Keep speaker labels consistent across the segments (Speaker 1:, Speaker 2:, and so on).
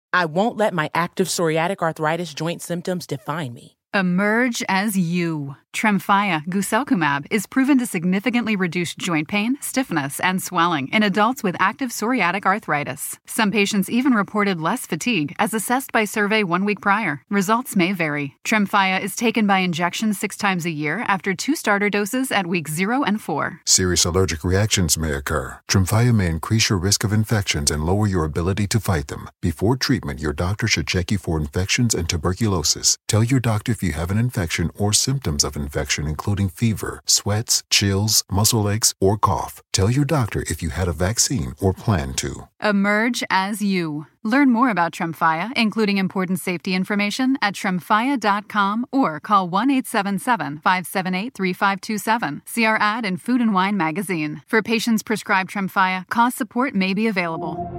Speaker 1: I won't let my active psoriatic arthritis joint symptoms define me.
Speaker 2: Emerge as you. Tremfya guselkumab is proven to significantly reduce joint pain, stiffness, and swelling in adults with active psoriatic arthritis. Some patients even reported less fatigue as assessed by survey 1 week prior. Results may vary. Tremfya is taken by injection 6 times a year after 2 starter doses at weeks 0 and 4.
Speaker 3: Serious allergic reactions may occur. Tremfya may increase your risk of infections and lower your ability to fight them. Before treatment, your doctor should check you for infections and tuberculosis. Tell your doctor if you have an infection or symptoms of infection, including fever, sweats, chills, muscle aches, or cough. Tell your doctor if you had a vaccine or plan to.
Speaker 2: Emerge as you. Learn more about Tremfya, including important safety information, at tremfya.com or call 1-877-578-3527. See our ad in Food and Wine magazine. For patients prescribed Tremfya, cost support may be available.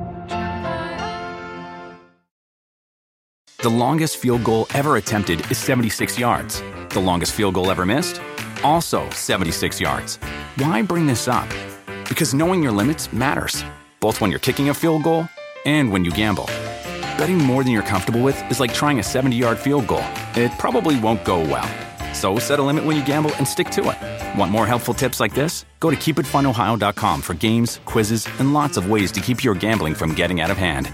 Speaker 4: The longest field goal ever attempted is 76 yards. The longest field goal ever missed? Also 76 yards. Why bring this up? Because knowing your limits matters, both when you're kicking a field goal and when you gamble. Betting more than you're comfortable with is like trying a 70-yard field goal. It probably won't go well. So set a limit when you gamble and stick to it. Want more helpful tips like this? Go to keepitfunohio.com for games, quizzes, and lots of ways to keep your gambling from getting out of hand.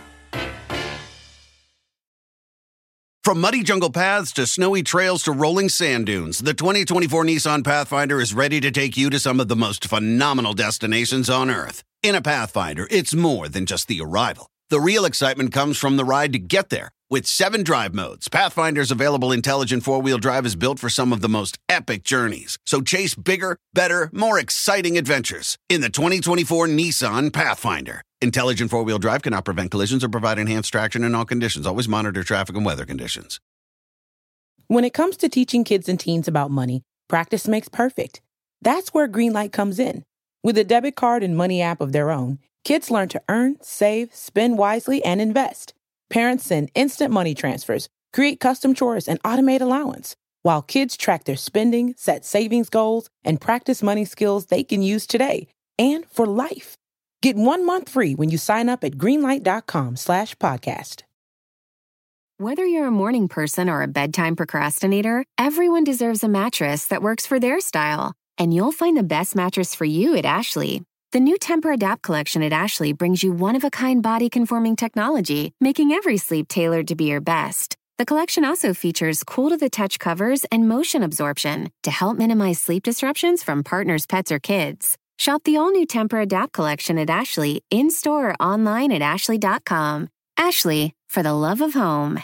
Speaker 5: From muddy jungle paths to snowy trails to rolling sand dunes, the 2024 Nissan Pathfinder is ready to take you to some of the most phenomenal destinations on Earth. In a Pathfinder, it's more than just the arrival. The real excitement comes from the ride to get there. With 7 drive modes, Pathfinder's available intelligent 4-wheel drive is built for some of the most epic journeys. So chase bigger, better, more exciting adventures in the 2024 Nissan Pathfinder. Intelligent 4-wheel drive cannot prevent collisions or provide enhanced traction in all conditions. Always monitor traffic and weather conditions.
Speaker 1: When it comes to teaching kids and teens about money, practice makes perfect. That's where Greenlight comes in. With a debit card and money app of their own, kids learn to earn, save, spend wisely, and invest. Parents send instant money transfers, create custom chores, and automate allowance, while kids track their spending, set savings goals, and practice money skills they can use today and for life. Get 1 month free when you sign up at greenlight.com/podcast.
Speaker 6: Whether you're a morning person or a bedtime procrastinator, everyone deserves a mattress that works for their style. And you'll find the best mattress for you at Ashley. The new Temper-Adapt collection at Ashley brings you one-of-a-kind body-conforming technology, making every sleep tailored to be your best. The collection also features cool-to-the-touch covers and motion absorption to help minimize sleep disruptions from partners, pets, or kids. Shop the all-new Temper-Adapt collection at Ashley, in-store or online at ashley.com. Ashley, for the love of home.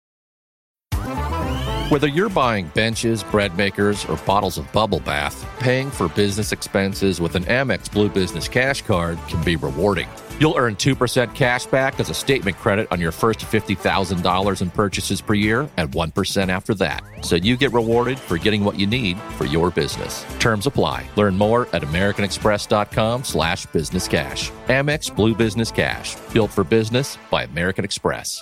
Speaker 7: Whether you're buying benches, bread makers, or bottles of bubble bath, paying for business expenses with an Amex Blue Business Cash Card can be rewarding. You'll earn 2% cash back as a statement credit on your first $50,000 in purchases per year and 1% after that. So you get rewarded for getting what you need for your business. Terms apply. Learn more at americanexpress.com/businesscash. Amex Blue Business Cash. Built for business by American Express.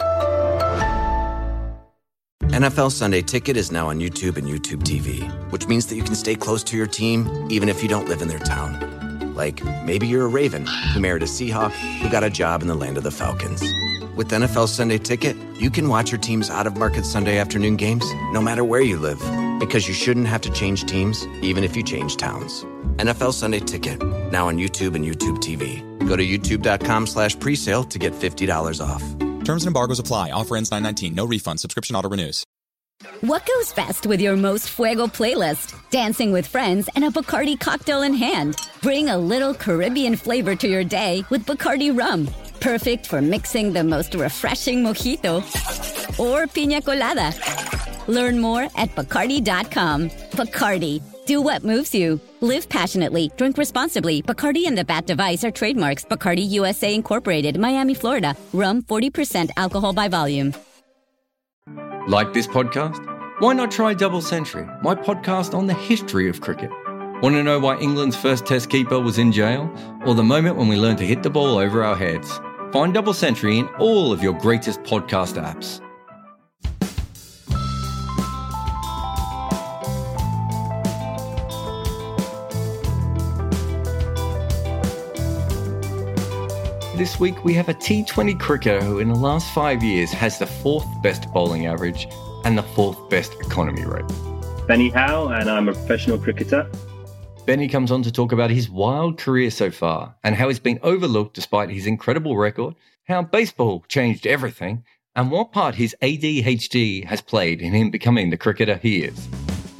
Speaker 8: NFL Sunday Ticket is now on YouTube and YouTube TV, which means that you can stay close to your team even if you don't live in their town. Like, maybe you're a Raven who married a Seahawk who got a job in the land of the Falcons. With NFL Sunday Ticket, you can watch your team's out-of-market Sunday afternoon games no matter where you live, because you shouldn't have to change teams even if you change towns. NFL Sunday Ticket, now on YouTube and YouTube TV. Go to youtube.com/presale to get $50 off.
Speaker 9: Terms and embargoes apply. Offer ends 9/19. No refund. Subscription auto renews.
Speaker 10: What goes best with your Most Fuego playlist? Dancing with friends and a Bacardi cocktail in hand. Bring a little Caribbean flavor to your day with Bacardi rum. Perfect for mixing the most refreshing mojito or piña colada. Learn more at Bacardi.com. Bacardi. Do what moves you. Live passionately. Drink responsibly. Bacardi and the Bat Device are trademarks. Bacardi USA Incorporated, Miami, Florida. Rum, 40% alcohol by volume.
Speaker 11: Like this podcast? Why not try Double Century, my podcast on the history of cricket? Want to know why England's first Test keeper was in jail? Or the moment when we learned to hit the ball over our heads? Find Double Century in all of your greatest podcast apps. this week we have a T20 cricketer who in the last 5 years has the 4th best bowling average and the 4th best economy rate.
Speaker 12: Benny Howe, and I'm a professional cricketer.
Speaker 11: Benny comes on to talk about his wild career so far and how he's been overlooked despite his incredible record, how baseball changed everything, and what part his ADHD has played in him becoming the cricketer he is.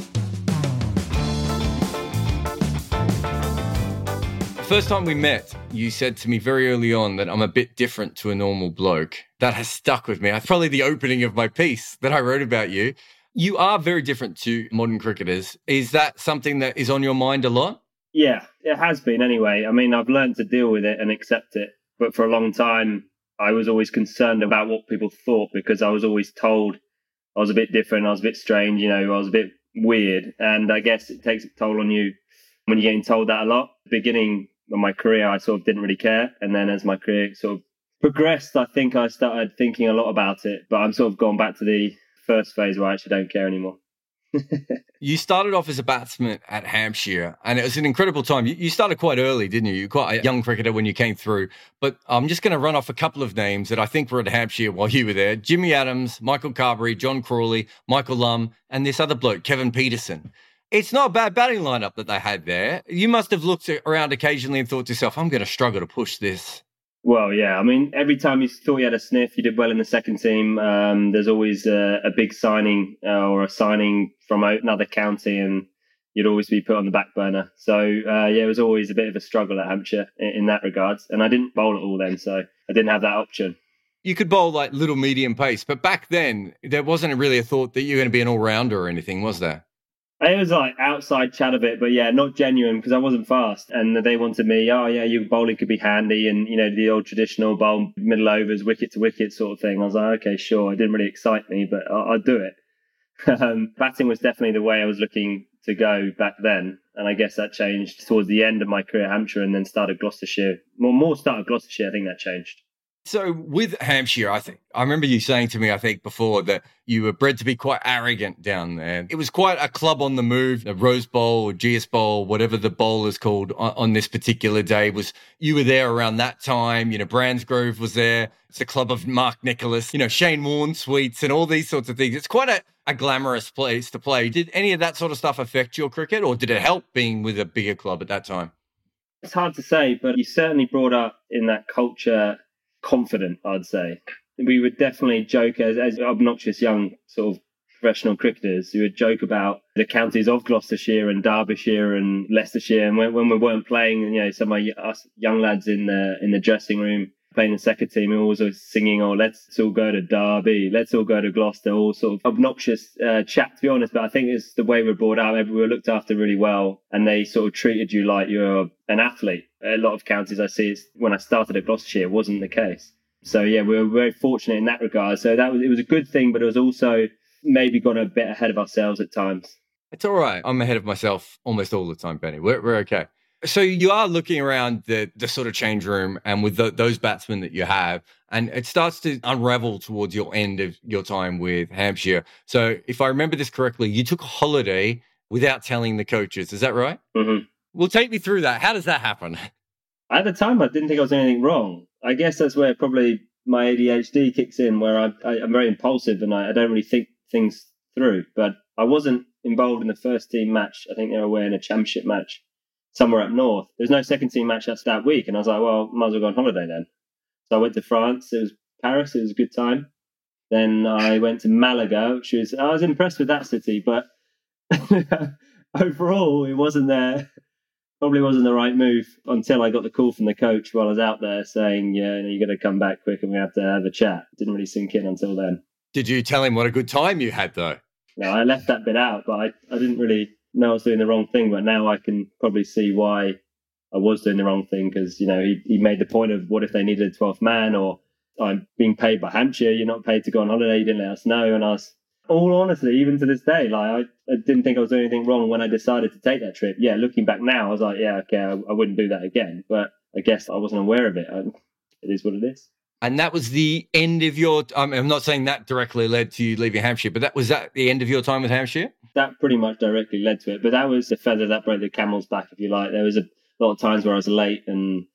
Speaker 11: First time we met, you said to me very early on that I'm a bit different to a normal bloke. That has stuck with me. It's probably the opening of my piece that I wrote about you. You are very different to modern cricketers. Is that something that is on your mind a lot?
Speaker 12: Yeah, it has been anyway. I mean, I've learned to deal with it and accept it. But for a long time, I was always concerned about what people thought because I was always told I was a bit different. I was a bit strange, I was a bit weird. And I guess it takes a toll on you when you're getting told that a lot. At the beginning of my career, I sort of didn't really care. And then as my career sort of progressed, I think I started thinking a lot about it. But I'm sort of gone back to the first phase where I actually don't care anymore.
Speaker 11: You started off as a batsman at Hampshire, and it was an incredible time. You started quite early, didn't you? You were quite a young cricketer when you came through. But I'm just going to run off a couple of names that I think were at Hampshire while you were there. Jimmy Adams, Michael Carberry, John Crawley, Michael Lum, and this other bloke, Kevin Peterson. It's not a bad batting lineup that they had there. You must have looked around occasionally and thought to yourself, I'm going to struggle to push this.
Speaker 12: Well, yeah. I mean, every time you thought you had a sniff, you did well in the second team. There's always a big signing or a signing from another county, and you'd always be put on the back burner. So, it was always a bit of a struggle at Hampshire in that regard. And I didn't bowl at all then, so I didn't have that option.
Speaker 11: You could bowl like little medium pace, but back then, there wasn't really a thought that you were going to be an all-rounder or anything, was there?
Speaker 12: It was like outside chat of it, but yeah, not genuine because I wasn't fast. And they wanted me, your bowling could be handy and, the old traditional bowl, middle overs, wicket to wicket sort of thing. I was like, okay, sure. It didn't really excite me, but I'd do it. Batting was definitely the way I was looking to go back then. And I guess that changed towards the end of my career at Hampshire and then started Gloucestershire. More started Gloucestershire, I think that changed.
Speaker 11: So with Hampshire, I remember you saying to me, I think before, that you were bred to be quite arrogant down there. It was quite a club on the move, the Rose Bowl or GS Bowl, whatever the bowl is called on this particular day. You were there around that time. Bransgrove was there. It's the club of Mark Nicholas, Shane Warne suites and all these sorts of things. It's quite a glamorous place to play. Did any of that sort of stuff affect your cricket, or did it help being with a bigger club at that time?
Speaker 12: It's hard to say, but you certainly brought up in that culture confident, I'd say. We would definitely joke as obnoxious young sort of professional cricketers who would joke about the counties of Gloucestershire and Derbyshire and Leicestershire. And when we weren't playing, some of us young lads in the dressing room playing the second team, we were always singing, let's all go to Derby, let's all go to Gloucester, all sort of obnoxious chat, to be honest. But I think it's the way we're brought up. We were looked after really well, and they sort of treated you like you're an athlete. A lot of counties I see, when I started at Gloucestershire, it wasn't the case. So yeah, we were very fortunate in that regard. So it was a good thing, but it was also maybe gone a bit ahead of ourselves at times.
Speaker 11: It's all right. I'm ahead of myself almost all the time, Benny. We're okay. So you are looking around the sort of change room and with those batsmen that you have, and it starts to unravel towards your end of your time with Hampshire. So if I remember this correctly, you took a holiday without telling the coaches. Is that right?
Speaker 12: Mm-hmm.
Speaker 11: Well, take me through that. How does that happen?
Speaker 12: At the time, I didn't think I was doing anything wrong. I guess that's where probably my ADHD kicks in, where I'm very impulsive and I don't really think things through. But I wasn't involved in the first team match. I think they were away in a championship match somewhere up north. There's no second team match that week. And I was like, well, might as well go on holiday then. So I went to France. It was Paris. It was a good time. Then I went to Malaga, I was impressed with that city, but overall it probably wasn't the right move until I got the call from the coach while I was out there saying, you got to come back quick and we have to have a chat. It didn't really sink in until then.
Speaker 11: Did you tell him what a good time you had though?
Speaker 12: No, I left that bit out, but I didn't really know I was doing the wrong thing, but now I can probably see why I was doing the wrong thing, because he made the point of what if they needed a 12th man, or I'm being paid by Hampshire, you're not paid to go on holiday, you didn't let us know. And I was, all honestly, even to this day, I didn't think I was doing anything wrong when I decided to take that trip. Yeah, looking back now, I was like, yeah, okay, I wouldn't do that again, but I guess I wasn't aware of it. It is what it is.
Speaker 11: And that was the end of your... I'm not saying that directly led to you leaving Hampshire, but was that the end of your time with Hampshire?
Speaker 12: That pretty much directly led to it. But that was the feather that broke the camel's back, if you like. There was a lot of times where I was late and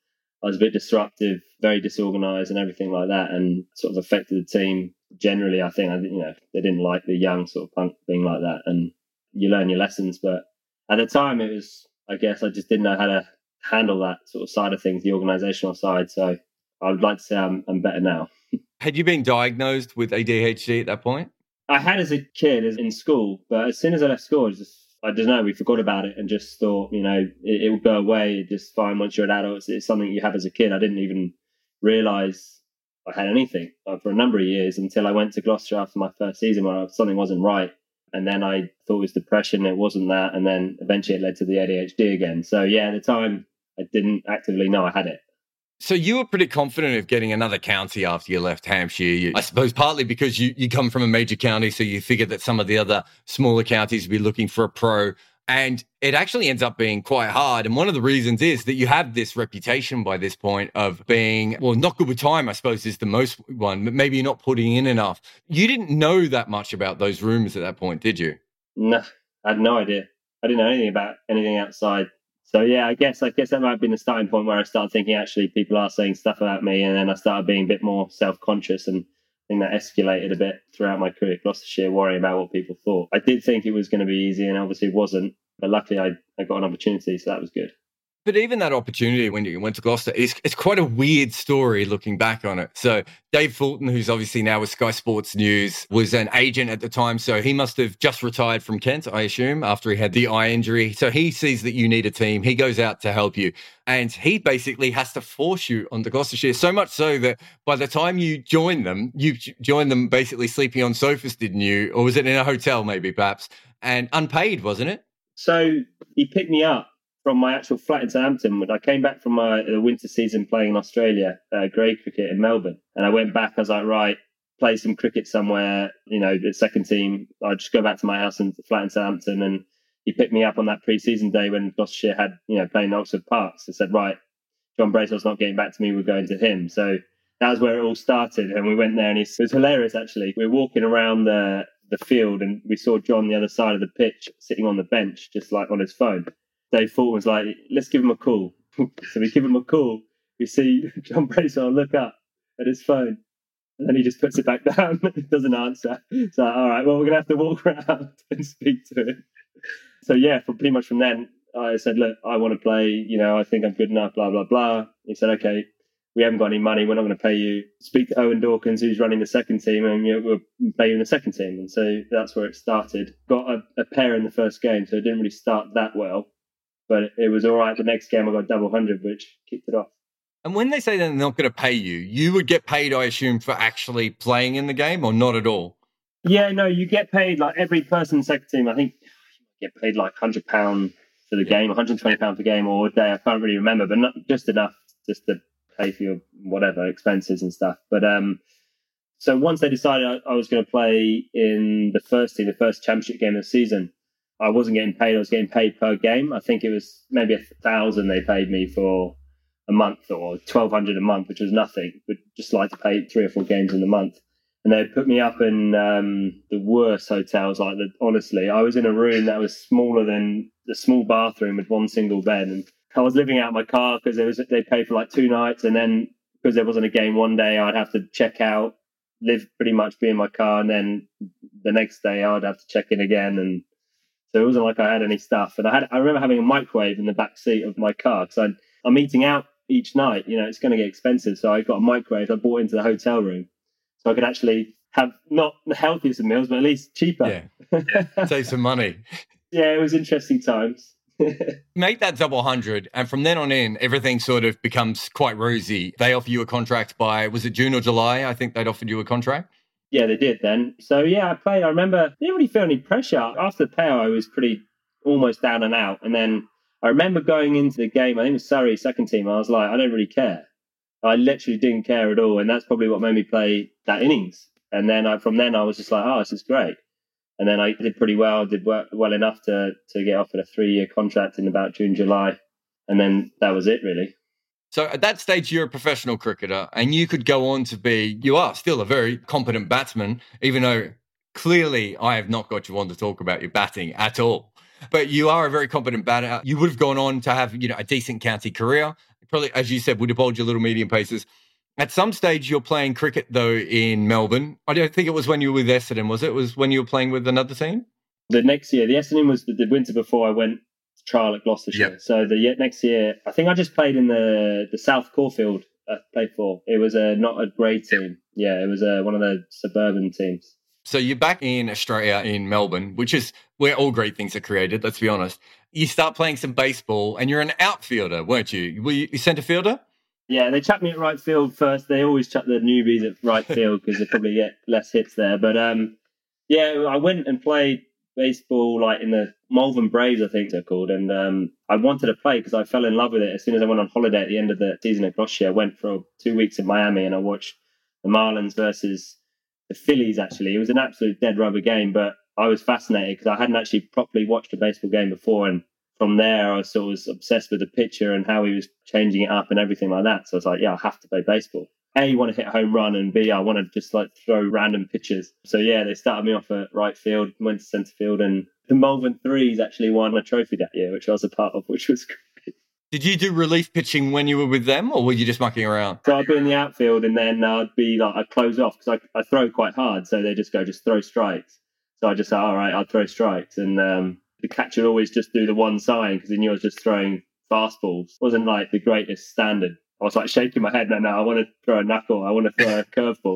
Speaker 12: I was a bit disruptive, very disorganised and everything like that, and sort of affected the team generally. I think, they didn't like the young sort of punk thing like that, and you learn your lessons. But at the time it was, I guess I just didn't know how to handle that sort of side of things, the organisational side. So I would like to say I'm better now.
Speaker 11: Had you been diagnosed with ADHD at that point?
Speaker 12: I had as a kid in school, but as soon as I left school, I don't know, we forgot about it and just thought, it would go away just fine once you're an adult. It's something you have as a kid. I didn't even realise I had anything for a number of years until I went to Gloucester after my first season where something wasn't right. And then I thought it was depression. It wasn't that. And then eventually it led to the ADHD again. So yeah, at the time, I didn't actively know I had it.
Speaker 11: So you were pretty confident of getting another county after you left Hampshire. I suppose partly because you come from a major county, so you figured that some of the other smaller counties would be looking for a pro. And it actually ends up being quite hard. And one of the reasons is that you have this reputation by this point of being, well, not good with time, I suppose, is the most one, but maybe you're not putting in enough. You didn't know that much about those rooms at that point, did you?
Speaker 12: No, I had no idea. I didn't know anything about anything outside. So yeah, I guess that might have been the starting point where I started thinking, actually, people are saying stuff about me. And then I started being a bit more self-conscious, and I think that escalated a bit throughout my career at Gloucestershire, worrying about what people thought. I did think it was going to be easy, and obviously it wasn't. But luckily I got an opportunity, so that was good.
Speaker 11: But even that opportunity when you went to Gloucester, it's quite a weird story looking back on it. So Dave Fulton, who's obviously now with Sky Sports News, was an agent at the time. So he must have just retired from Kent, I assume, after he had the eye injury. So he sees that you need a team. He goes out to help you. And he basically has to force you onto Gloucestershire, so much so that by the time you join them basically sleeping on sofas, didn't you? Or was it in a hotel maybe, perhaps? And unpaid, wasn't it?
Speaker 12: So he picked me up from my actual flat in Southampton. When I came back from the winter season playing in Australia, grade cricket in Melbourne. And I went back, I was like, right, play some cricket somewhere, the second team. I'd just go back to my house and flat in Southampton. And he picked me up on that pre-season day when Gloucestershire had, playing Oxford Parks. He said, right, John Bracewell's not getting back to me, we're going to him. So that was where it all started. And we went there, and it was hilarious, actually. We were walking around the field, and we saw John the other side of the pitch sitting on the bench, just like on his phone. Dave Fulton was like, let's give him a call. So we give him a call. We see John Bracewell look up at his phone, and then he just puts it back down. Doesn't answer. So, all right, well, we're going to have to walk around and speak to him. So, yeah, pretty much from then, I said, look, I want to play. I think I'm good enough, blah, blah, blah. He said, okay, we haven't got any money. We're not going to pay you. Speak to Owen Dawkins, who's running the second team, and we'll pay you in the second team. And so that's where it started. Got a pair in the first game, so it didn't really start that well. But it was all right. The next game, I got double 100, which kicked it off.
Speaker 11: And when they say they're not going to pay you, you would get paid, I assume, for actually playing in the game, or not at all?
Speaker 12: Yeah, no, you get paid like every person in the second team. I think you get paid like £100 for the game, £120 per game or a day. I can't really remember, but not just enough just to pay for your whatever expenses and stuff. But so once they decided I was going to play in the first team, the first championship game of the season, I wasn't getting paid. I was getting paid per game. I think it was maybe 1,000 they paid me for a month, or 1,200 a month, which was nothing, but just like to pay 3 or 4 games in the month. And they put me up in the worst hotels. Honestly, I was in a room that was smaller than the small bathroom with one single bed. And I was living out of my car because they paid for like 2 nights. And then because there wasn't a game one day, I'd have to check out, pretty much be in my car. And then the next day I'd have to check in again. And so it wasn't like I had any stuff. And I remember having a microwave in the back seat of my car because I'm eating out each night. It's going to get expensive. So I got a microwave I bought into the hotel room so I could actually have not the healthiest of meals, but at least cheaper.
Speaker 11: Yeah, save some money.
Speaker 12: Yeah, it was interesting times.
Speaker 11: Make that double 100, and from then on in, everything sort of becomes quite rosy. They offer you a contract by, was it June or July? I think they'd offered you a contract.
Speaker 12: Yeah, they did then. So, yeah, I played. I remember I didn't really feel any pressure. After the pair, I was pretty almost down and out. And then I remember going into the game, I think it was Surrey second team. I was like, I don't really care. I literally didn't care at all. And that's probably what made me play that innings. And then from then I was just like, oh, this is great. And then I did pretty well, did well enough to get offered a 3-year contract in about June, July. And then that was it, really.
Speaker 11: So at that stage, you're a professional cricketer, and you could go on to you are still a very competent batsman, even though clearly I have not got you on to talk about your batting at all. But you are a very competent batter. You would have gone on to have, a decent county career, probably, as you said, would have bowled your little medium paces. At some stage, you're playing cricket, though, in Melbourne. I don't think it was when you were with Essendon, was it? It was when you were playing with another team?
Speaker 12: The next year. The Essendon was the winter before I went to trial at Gloucestershire. Yep. So the next year, I think I just played in the South Caulfield I played for. It was not a grade team. Yeah, it was one of the suburban teams.
Speaker 11: So you're back in Australia, in Melbourne, which is where all great things are created, let's be honest. You start playing some baseball, and you're an outfielder, weren't you? Were you centre fielder?
Speaker 12: Yeah, they chucked me at right field first. They always chuck the newbies at right field because they probably get less hits there. But yeah, I went and played baseball like in the Malvern Braves, I think they're called. And I wanted to play because I fell in love with it as soon as I went on holiday at the end of the season at Gloucestershire. I went for 2 weeks in Miami and I watched the Marlins versus the Phillies, actually. It was an absolute dead rubber game, but I was fascinated because I hadn't actually properly watched a baseball game before. And from there, I was sort of obsessed with the pitcher and how he was changing it up and everything like that. So I was like, yeah, I have to play baseball. A, you want to hit a home run, and B, I want to just like throw random pitches. So yeah, they started me off at right field, went to centre field, and the Malvern Threes actually won a trophy that year, which I was a part of, which was great.
Speaker 11: Did you do relief pitching when you were with them, or were you just mucking around?
Speaker 12: So I'd be in the outfield, and then I'd close off because I throw quite hard. So they just go, just throw strikes. So I just say, all right, I'll throw strikes. And the catcher would always just do the one sign because he knew I was just throwing fastballs. It wasn't like the greatest standard. I was like shaking my head. No, I want to throw a knuckle. I want to throw a curveball.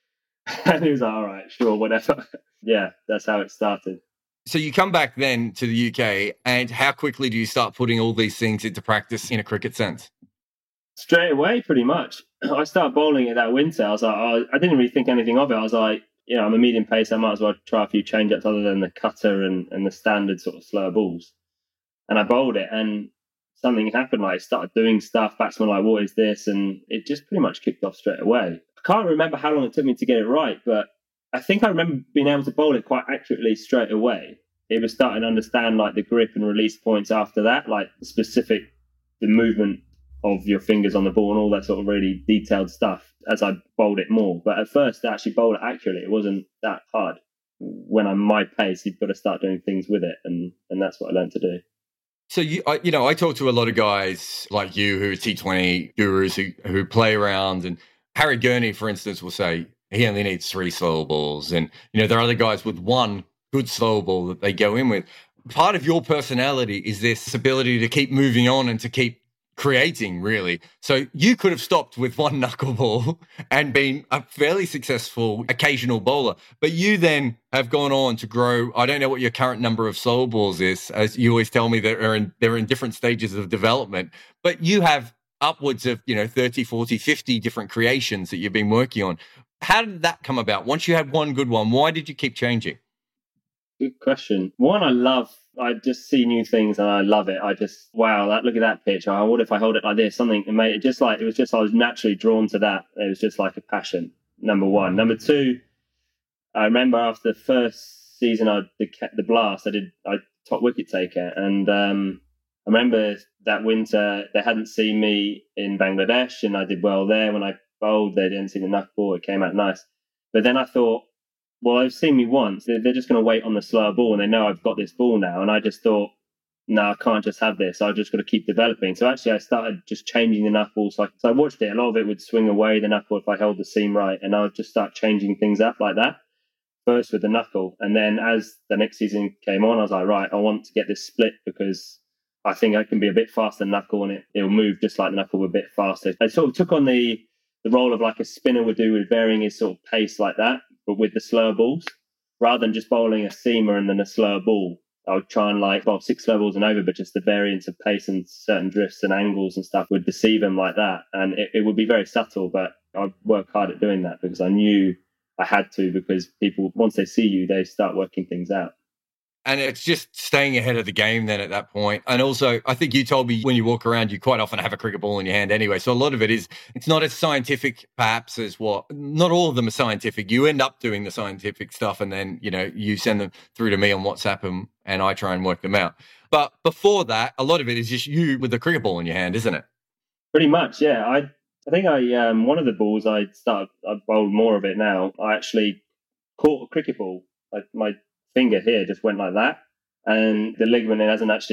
Speaker 12: And he was like, all right, sure, whatever. Yeah, that's how it started.
Speaker 11: So you come back then to the UK, and how quickly do you start putting all these things into practice in a cricket sense?
Speaker 12: Straight away, pretty much. I started bowling it that winter. I was like, I didn't really think anything of it. I was like, I'm a medium pace. I might as well try a few change-ups other than the cutter and the standard sort of slower balls. And I bowled it, and something happened. Like, I started doing stuff. Batsmen were like, what is this? And it just pretty much kicked off straight away. I can't remember how long it took me to get it right, but I think I remember being able to bowl it quite accurately straight away. It was starting to understand like the grip and release points after that, like the movement of your fingers on the ball and all that sort of really detailed stuff as I bowled it more. But at first, to actually bowl it accurately, it wasn't that hard. When I'm my pace, you've got to start doing things with it, and that's what I learned to do.
Speaker 11: So, I talk to a lot of guys like you who are T20 gurus who play around. And Harry Gurney, for instance, will say he only needs 3 slow balls. And, there are other guys with 1 good slow ball that they go in with. Part of your personality is this ability to keep moving on and to keep creating, really. So you could have stopped with 1 knuckleball and been a fairly successful occasional bowler, but you then have gone on to grow. I don't know what your current number of slow balls is, as you always tell me they're in different stages of development, but you have upwards of 30, 40, 50 different creations that you've been working on. How did that come about? Once you had 1 good one, why did you keep changing?
Speaker 12: Good question. One, I just see new things and I love it. Look at that pitch. What if I hold it like this? Something, I was naturally drawn to that. It was just like a passion, number 1. Number 2, I remember after the first season, the Blast, I top wicket taker. And I remember that winter, they hadn't seen me in Bangladesh and I did well there. When I bowled, they didn't see the knuckleball. It came out nice. But then I thought, well, they've seen me once. They're just going to wait on the slower ball and they know I've got this ball now. And I just thought, no, I can't just have this. I've just got to keep developing. So actually, I started just changing the knuckle. So I watched it. A lot of it would swing away, the knuckle, if I held the seam right. And I would just start changing things up like that. First with the knuckle. And then as the next season came on, I was like, right, I want to get this split because I think I can be a bit faster than knuckle and it'll move just like the knuckle, a bit faster. I sort of took on the role of like a spinner would do with varying his sort of pace like that, but with the slower balls. Rather than just bowling a seamer and then a slower ball, I would try and bowl 6 slow balls and over, but just the variance of pace and certain drifts and angles and stuff would deceive them like that. And it would be very subtle, but I'd work hard at doing that because I knew I had to, because people, once they see you, they start working things out.
Speaker 11: And it's just staying ahead of the game then at that point. And also, I think you told me when you walk around, you quite often have a cricket ball in your hand anyway. So a lot of it it's not as scientific perhaps as not all of them are scientific. You end up doing the scientific stuff and then, you send them through to me on WhatsApp and I try and work them out. But before that, a lot of it is just you with the cricket ball in your hand, isn't it?
Speaker 12: Pretty much, yeah. I think one of the balls I bowled more of it now. I actually caught a cricket ball. My finger here just went like that, and the ligament hasn't actually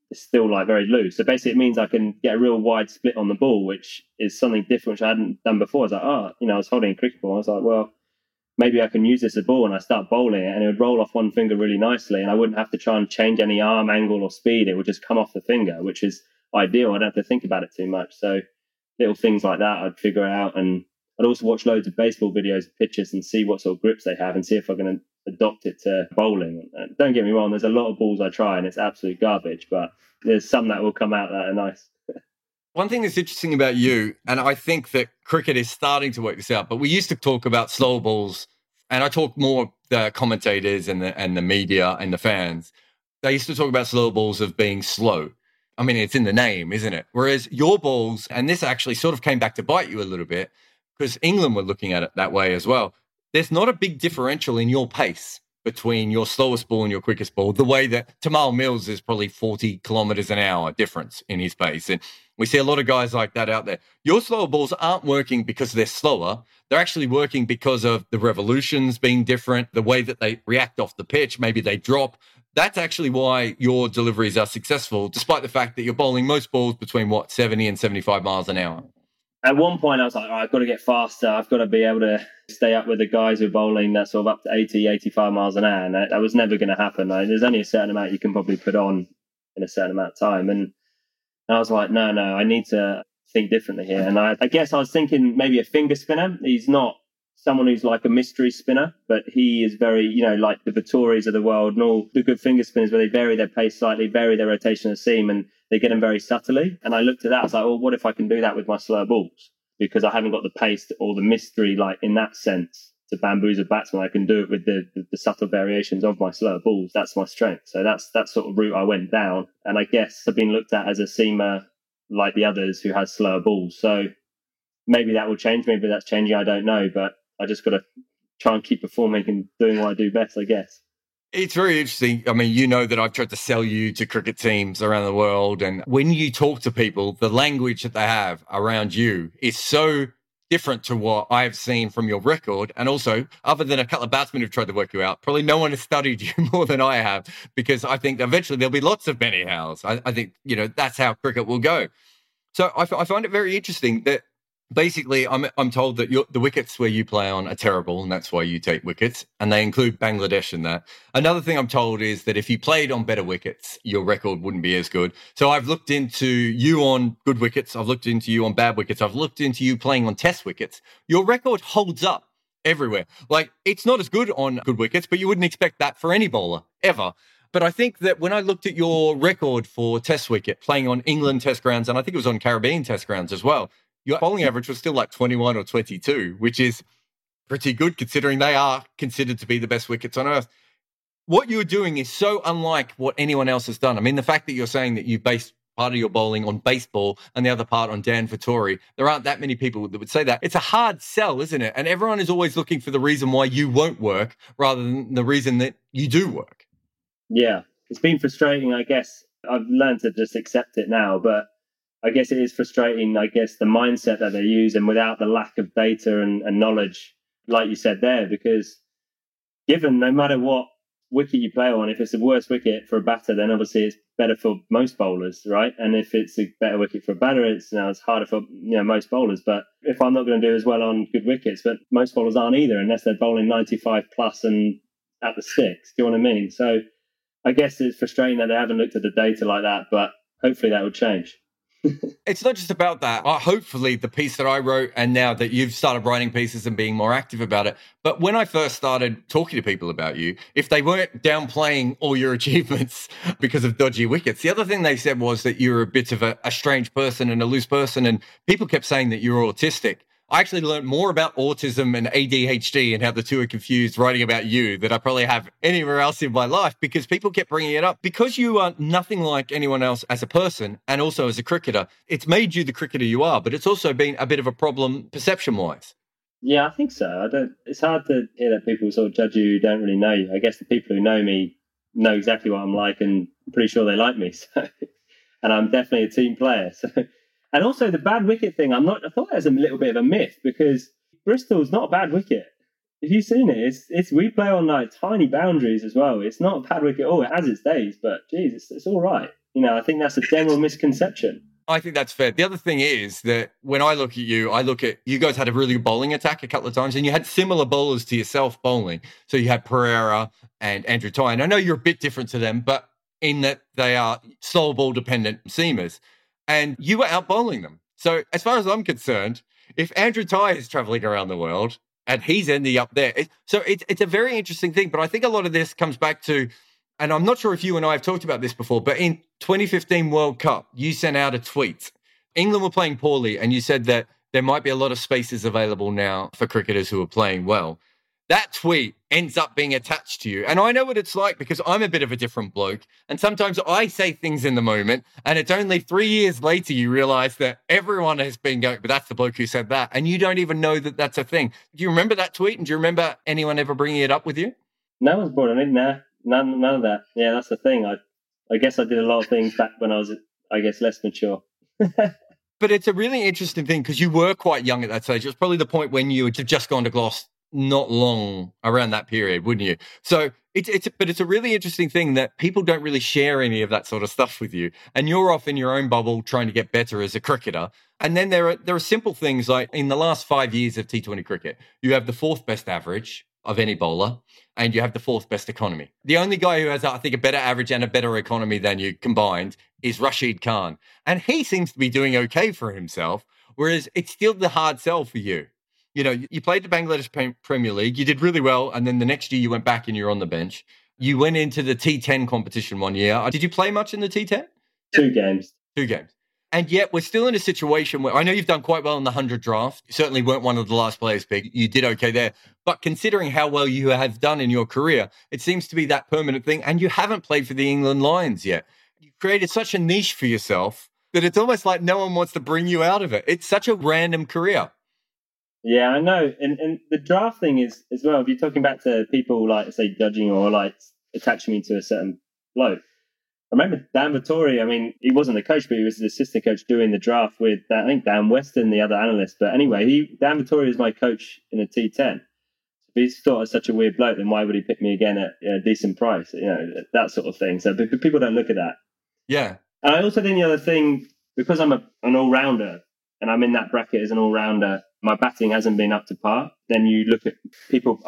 Speaker 12: it's still like very loose. So basically it means I can get a real wide split on the ball, which is something different, which I hadn't done before. I was like, I was holding a cricket ball. I was like, well, maybe I can use this as a ball, and I start bowling it and it would roll off one finger really nicely, and I wouldn't have to try and change any arm angle or speed. It would just come off the finger, which is ideal. I don't have to think about it too much. So little things like that I'd figure out. And I'd also watch loads of baseball videos, pitches, and see what sort of grips they have and see if I'm going to adopt it to bowling. And don't get me wrong, there's a lot of balls I try and it's absolute garbage, but there's some that will come out that are nice.
Speaker 11: One thing that's interesting about you, and I think that cricket is starting to work this out, but we used to talk about slow balls, and I talk more the commentators and the media and the fans. They used to talk about slow balls of being slow. I mean, it's in the name, isn't it? Whereas your balls, and this actually sort of came back to bite you a little bit, because England were looking at it that way as well. There's not a big differential in your pace between your slowest ball and your quickest ball, the way that Tamal Mills is probably 40 kilometers an hour difference in his pace. And we see a lot of guys like that out there. Your slower balls aren't working because they're slower. They're actually working because of the revolutions being different, the way that they react off the pitch. Maybe they drop. That's actually why your deliveries are successful, despite the fact that you're bowling most balls between, 70 and 75 miles an hour.
Speaker 12: At one point, I was like, I've got to get faster. I've got to be able to stay up with the guys who are bowling that sort of up to 80, 85 miles an hour. And that was never going to happen. There's only a certain amount you can probably put on in a certain amount of time. And I was like, no, I need to think differently here. And I guess I was thinking maybe a finger spinner. He's not someone who's like a mystery spinner, but he is very, like the Vittoris of the world and all the good finger spinners where they vary their pace slightly, vary their rotation of the seam, and they get them very subtly. And I looked at that, I was like, well, what if I can do that with my slower balls? Because I haven't got the pace or the mystery, like in that sense, to bamboozle batsmen. I can do it with the subtle variations of my slower balls. That's my strength. So that's that sort of route I went down. And I guess I've been looked at as a seamer like the others who has slower balls. So maybe that will change. Maybe that's changing. I don't know. But I just got to try and keep performing and doing what I do best, I guess.
Speaker 11: It's very interesting. I mean, you know that I've tried to sell you to cricket teams around the world. And when you talk to people, the language that they have around you is so different to what I've seen from your record. And also, other than a couple of batsmen who've tried to work you out, probably no one has studied you more than I have, because I think eventually there'll be lots of Benny Howes. I think, that's how cricket will go. So I find it very interesting that basically, I'm told that the wickets where you play on are terrible, and that's why you take wickets, and they include Bangladesh in that. Another thing I'm told is that if you played on better wickets, your record wouldn't be as good. So I've looked into you on good wickets. I've looked into you on bad wickets. I've looked into you playing on test wickets. Your record holds up everywhere. Like, it's not as good on good wickets, but you wouldn't expect that for any bowler, ever. But I think that when I looked at your record for test wicket, playing on England test grounds, and I think it was on Caribbean test grounds as well, your bowling average was still like 21 or 22, which is pretty good considering they are considered to be the best wickets on earth. What you're doing is so unlike what anyone else has done. I mean, the fact that you're saying that you based part of your bowling on baseball and the other part on Dan Vettori, there aren't that many people that would say that. It's a hard sell, isn't it? And everyone is always looking for the reason why you won't work rather than the reason that you do work.
Speaker 12: Yeah, it's been frustrating, I guess. I've learned to just accept it now, but I guess it is frustrating, the mindset that they use, and without the lack of data and knowledge, like you said there, because given no matter what wicket you play on, if it's the worst wicket for a batter, then obviously it's better for most bowlers, right? And if it's a better wicket for a batter, it's harder for most bowlers. But if I'm not going to do as well on good wickets, but most bowlers aren't either, unless they're bowling 95 plus and at the sticks. Do you know what I mean? So I guess it's frustrating that they haven't looked at the data like that, but hopefully that will change.
Speaker 11: It's not just about that. Hopefully the piece that I wrote, and now that you've started writing pieces and being more active about it. But when I first started talking to people about you, if they weren't downplaying all your achievements because of dodgy wickets, the other thing they said was that you were a bit of a strange person and a loose person. And people kept saying that you were autistic. I actually learned more about autism and ADHD and how the two are confused writing about you that I probably have anywhere else in my life, because people kept bringing it up. Because you are nothing like anyone else as a person and also as a cricketer, it's made you the cricketer you are, but it's also been a bit of a problem perception-wise.
Speaker 12: Yeah, I think so. It's hard to hear that people sort of judge you who don't really know you. I guess the people who know me know exactly what I'm like, and I'm pretty sure they like me. So, and I'm definitely a team player. So. And also the bad wicket thing, I thought that was a little bit of a myth, because Bristol's not a bad wicket. If you've seen it, it's we play on like tiny boundaries as well. It's not a bad wicket at all. It has its days, but geez, it's all right. I think that's a general misconception.
Speaker 11: I think that's fair. The other thing is that when I look at you guys had a really good bowling attack a couple of times, and you had similar bowlers to yourself bowling. So you had Pereira and Andrew Tye. And I know you're a bit different to them, but in that they are slow ball dependent seamers. And you were out bowling them. So as far as I'm concerned, if Andrew Tye is traveling around the world and he's ending up there, it's a very interesting thing. But I think a lot of this comes back to, and I'm not sure if you and I have talked about this before, but in 2015 World Cup, you sent out a tweet. England were playing poorly, and you said that there might be a lot of spaces available now for cricketers who are playing well. That tweet ends up being attached to you. And I know what it's like because I'm a bit of a different bloke. And sometimes I say things in the moment, and it's only 3 years later you realize that everyone has been going, but that's the bloke who said that. And you don't even know that that's a thing. Do you remember that tweet? And do you remember anyone ever bringing it up with you?
Speaker 12: No one's brought it in there. None of that. Yeah, that's the thing. I guess I did a lot of things back when I was, less mature.
Speaker 11: But it's a really interesting thing because you were quite young at that stage. It was probably the point when you had just gone to Gloucester not long around that period, wouldn't you? So it's a really interesting thing that people don't really share any of that sort of stuff with you. And you're off in your own bubble trying to get better as a cricketer. And then there are simple things like in the last 5 years of T20 cricket, you have the 4th best average of any bowler, and you have the 4th best economy. The only guy who has, I think, a better average and a better economy than you combined is Rashid Khan. And he seems to be doing okay for himself, whereas it's still the hard sell for you. You played the Bangladesh Premier League, you did really well, and then the next year you went back and you're on the bench. You went into the T10 competition one year. Did you play much in the T10?
Speaker 12: 2 games.
Speaker 11: 2 games. And yet we're still in a situation where I know you've done quite well in the 100 draft. You certainly weren't one of the last players picked. You did okay there. But considering how well you have done in your career, it seems to be that permanent thing. And you haven't played for the England Lions yet. You created such a niche for yourself that it's almost like no one wants to bring you out of it. It's such a random career.
Speaker 12: Yeah, I know. And the draft thing is, as well, if you're talking back to people like, say, judging or like attaching me to a certain bloke, I remember Dan Vittori, he wasn't the coach, but he was the assistant coach doing the draft with, I think, Dan Weston, the other analyst. But anyway, Dan Vittori was my coach in the T10. If he's thought I was such a weird bloke, then why would he pick me again at a decent price? That sort of thing. So people don't look at that.
Speaker 11: Yeah.
Speaker 12: And I also think the other thing, because I'm an all-rounder, and I'm in that bracket as an all-rounder, my batting hasn't been up to par. Then you look at people,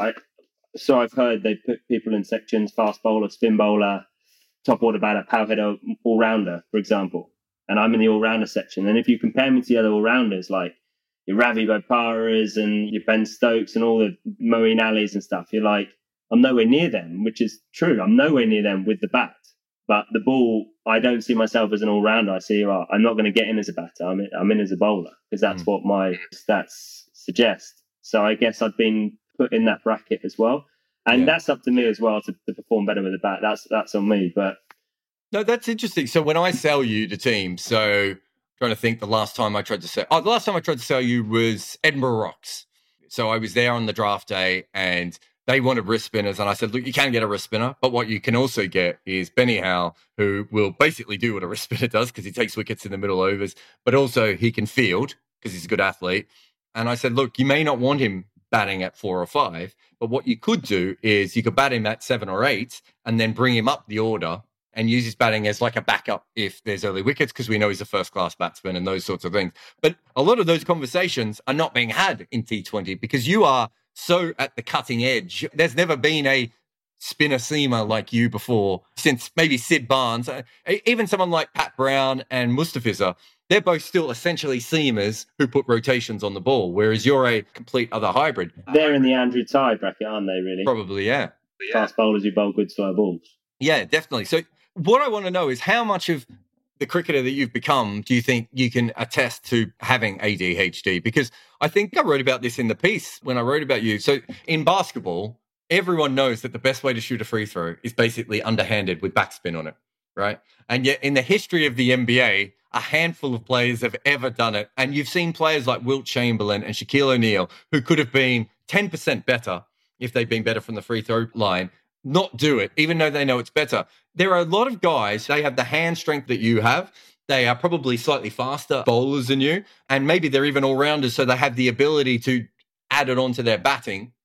Speaker 12: so I've heard they put people in sections, fast bowler, spin bowler, top order batter, power hitter, all-rounder, for example. And I'm in the all-rounder section. And if you compare me to the other all-rounders, like your Ravi Boparas and your Ben Stokes and all the Moeen Alis and stuff, you're like, I'm nowhere near them, which is true. I'm nowhere near them with the bat. But the ball, I don't see myself as an all-rounder. I see, I'm not going to get in as a batter. I'm in as a bowler because that's what my stats suggest. So I guess I've been put in that bracket as well. And that's up to me as well to perform better with the bat. That's on me. But
Speaker 11: no, that's interesting. So when I sell you to teams, so trying to think the last time I tried to sell you was Edinburgh Rocks. So I was there on the draft day and they wanted wrist spinners. And I said, look, you can get a wrist spinner, but what you can also get is Benny Howe, who will basically do what a wrist spinner does because he takes wickets in the middle overs, but also he can field because he's a good athlete. And I said, look, you may not want him batting at 4 or 5, but what you could do is you could bat him at 7 or 8 and then bring him up the order and use his batting as like a backup if there's early wickets because we know he's a first-class batsman and those sorts of things. But a lot of those conversations are not being had in T20 because you are so at the cutting edge. There's never been a spinner seamer like you before since maybe Sid Barnes. Even someone like Pat Brown and Mustafiza, they're both still essentially seamers who put rotations on the ball, whereas you're a complete other hybrid.
Speaker 12: They're in the Andrew Tye bracket, aren't they, really?
Speaker 11: Probably, yeah.
Speaker 12: Fast bowlers who bowl good slow balls.
Speaker 11: Yeah, definitely. So what I want to know is how much of the cricketer that you've become do you think you can attest to having ADHD? Because I think I wrote about this in the piece when I wrote about you. So in basketball, everyone knows that the best way to shoot a free throw is basically underhanded with backspin on it, right? And yet in the history of the NBA, a handful of players have ever done it. And you've seen players like Wilt Chamberlain and Shaquille O'Neal, who could have been 10% better if they'd been better from the free throw line, not do it, even though they know it's better. There are a lot of guys, they have the hand strength that you have. They are probably slightly faster bowlers than you. And maybe they're even all-rounders, so they have the ability to add it onto their batting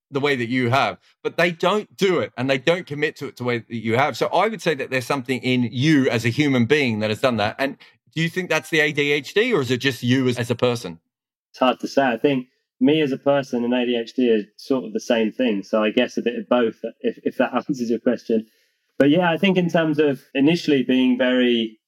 Speaker 11: the way that you have, but they don't do it and they don't commit to it the way that you have. So I would say that there's something in you as a human being that has done that. And do you think that's the ADHD, or is it just you as a person?
Speaker 12: It's hard to say. I think me as a person and ADHD are sort of the same thing. So I guess a bit of both, if that answers your question. But yeah, I think in terms of initially being very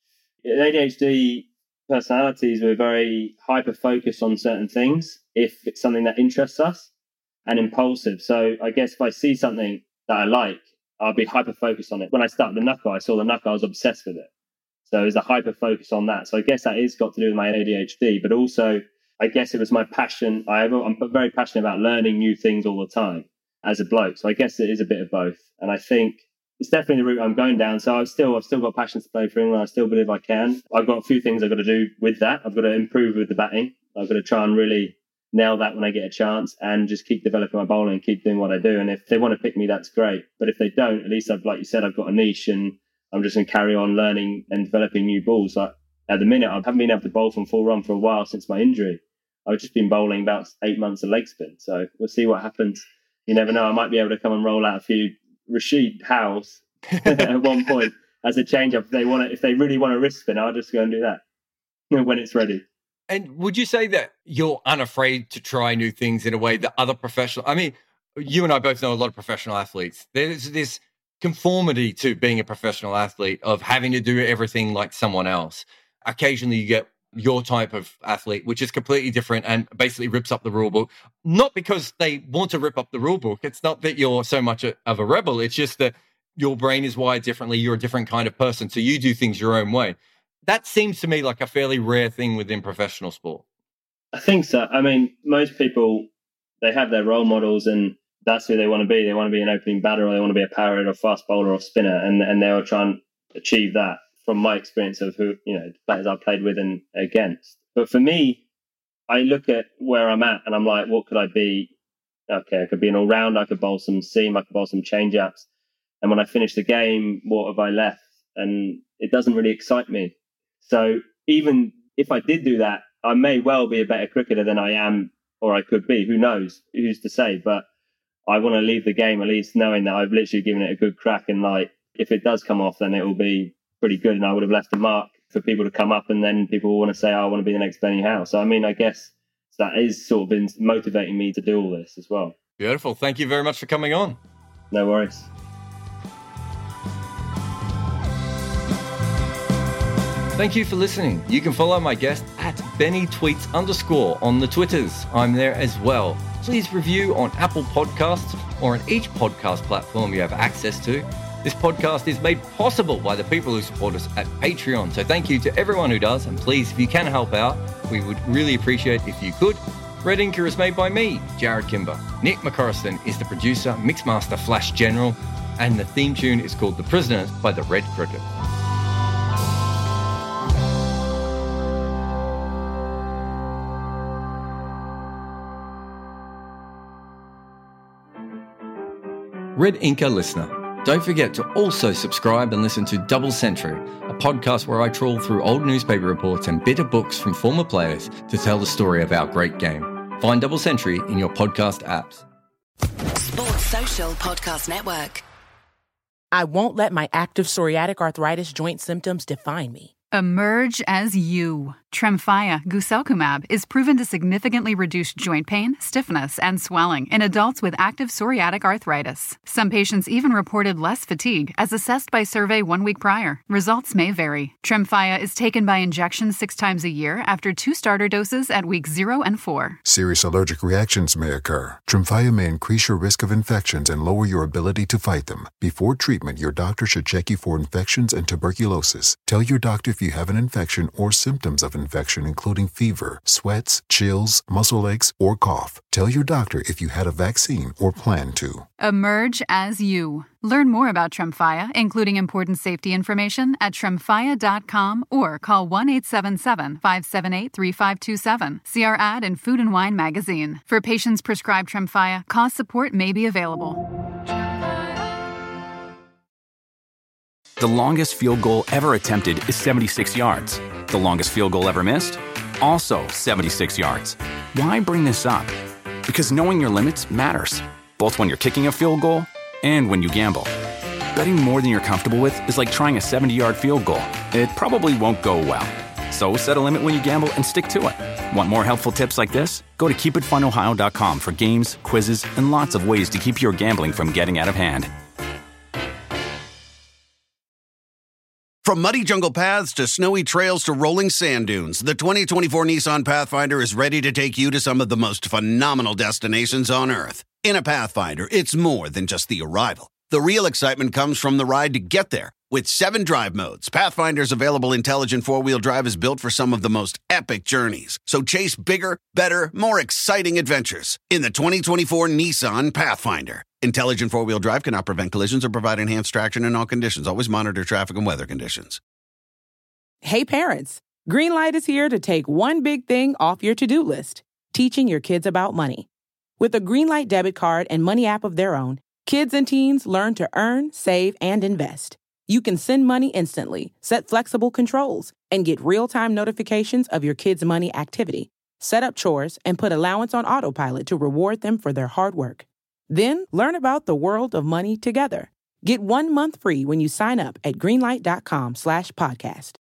Speaker 12: ADHD personalities, we're very hyper-focused on certain things if it's something that interests us, and impulsive. So I guess if I see something that I like, I'll be hyper-focused on it. When I started the knuckle, I saw the knuckle, I was obsessed with it. So there's a hyper-focus on that. So I guess that is got to do with my ADHD, but also I guess it was my passion. I'm very passionate about learning new things all the time as a bloke. So I guess it is a bit of both. And I think it's definitely the route I'm going down. So I've still got passion to play for England. I still believe I can. I've got a few things I've got to do with that. I've got to improve with the batting. I've got to try and really nail that when I get a chance, and just keep developing my bowling and keep doing what I do. And if they want to pick me, that's great. But if they don't, at least like you said, I've got a niche, and I'm just going to carry on learning and developing new balls. Like at the minute, I haven't been able to bowl from full run for a while since my injury. I've just been bowling about 8 months of leg spin. So we'll see what happens. You never know. I might be able to come and roll out a few Rashid Howes at one point as a change-up. If they really want a wrist spin, I'll just go and do that when it's ready.
Speaker 11: And would you say that you're unafraid to try new things in a way that other professional... I mean, you and I both know a lot of professional athletes. There's this conformity to being a professional athlete of having to do everything like someone else. Occasionally you get your type of athlete, which is completely different and basically rips up the rule book. Not because they want to rip up the rule book. It's not that you're so much of a rebel. It's just that your brain is wired differently. You're a different kind of person. So you do things your own way. That seems to me like a fairly rare thing within professional sport.
Speaker 12: I think so. I mean, most people, they have their role models and that's who they want to be. They want to be an opening batter, or they want to be a power hitter or fast bowler or spinner. And they'll try and achieve that from my experience of who, the players I've played with and against. But for me, I look at where I'm at and I'm like, what could I be? Okay, I could be an all-rounder. I could bowl some seam. I could bowl some change-ups. And when I finish the game, what have I left? And it doesn't really excite me. So even if I did do that, I may well be a better cricketer than I am, or I could be. Who knows? Who's to say? But I want to leave the game at least knowing that I've literally given it a good crack. And like, if it does come off, then it will be pretty good. And I would have left a mark for people to come up, and then people will want to say, oh, I want to be the next Benny Howe. So, I mean, I guess that is sort of been motivating me to do all this as well.
Speaker 11: Beautiful. Thank you very much for coming on.
Speaker 12: No worries.
Speaker 11: Thank you for listening. You can follow my guest at BennyTweets_ on the Twitters. I'm there as well. Please review on Apple Podcasts or on each podcast platform you have access to. This podcast is made possible by the people who support us at Patreon. So thank you to everyone who does. And please, if you can help out, we would really appreciate if you could. Red Inker is made by me, Jared Kimber. Nick McCorriston is the producer, Mixmaster Flash General, and the theme tune is called The Prisoners by the Red Cricket. Red Inker listener, don't forget to also subscribe and listen to Double Century, a podcast where I trawl through old newspaper reports and bitter books from former players to tell the story of our great game. Find Double Century in your podcast apps.
Speaker 13: Sports Social Podcast Network.
Speaker 1: I won't let my active psoriatic arthritis joint symptoms define me.
Speaker 2: Emerge as you. Tremfya guselkumab is proven to significantly reduce joint pain, stiffness, and swelling in adults with active psoriatic arthritis. Some patients even reported less fatigue as assessed by survey 1 week prior. Results may vary. Tremfya is taken by injection 6 times a year after 2 starter doses at weeks 0 and 4.
Speaker 3: Serious allergic reactions may occur. Tremfya may increase your risk of infections and lower your ability to fight them. Before treatment, your doctor should check you for infections and tuberculosis. Tell your doctor if you have an infection or symptoms of infection, including fever, sweats, chills, muscle aches, or cough. Tell your doctor if you had a vaccine or plan to.
Speaker 2: Emerge as you. Learn more about Tremfya, including important safety information, at tremfya.com or call 1-877-578-3527. See our ad in Food and Wine magazine. For patients prescribed Tremfya, cost support may be available.
Speaker 4: The longest field goal ever attempted is 76 yards. The longest field goal ever missed? Also 76 yards. Why bring this up? Because knowing your limits matters, both when you're kicking a field goal and when you gamble. Betting more than you're comfortable with is like trying a 70-yard field goal. It probably won't go well. So set a limit when you gamble and stick to it. Want more helpful tips like this? Go to keepitfunohio.com for games, quizzes, and lots of ways to keep your gambling from getting out of hand.
Speaker 5: From muddy jungle paths to snowy trails to rolling sand dunes, the 2024 Nissan Pathfinder is ready to take you to some of the most phenomenal destinations on Earth. In a Pathfinder, it's more than just the arrival. The real excitement comes from the ride to get there. With 7 drive modes, Pathfinder's available intelligent 4-wheel drive is built for some of the most epic journeys. So chase bigger, better, more exciting adventures in the 2024 Nissan Pathfinder. Intelligent 4-wheel drive cannot prevent collisions or provide enhanced traction in all conditions. Always monitor traffic and weather conditions.
Speaker 1: Hey parents, Greenlight is here to take one big thing off your to-do list, teaching your kids about money. With a Greenlight debit card and money app of their own, kids and teens learn to earn, save, and invest. You can send money instantly, set flexible controls, and get real-time notifications of your kids' money activity. Set up chores and put allowance on autopilot to reward them for their hard work. Then learn about the world of money together. Get 1 month free when you sign up at greenlight.com/podcast.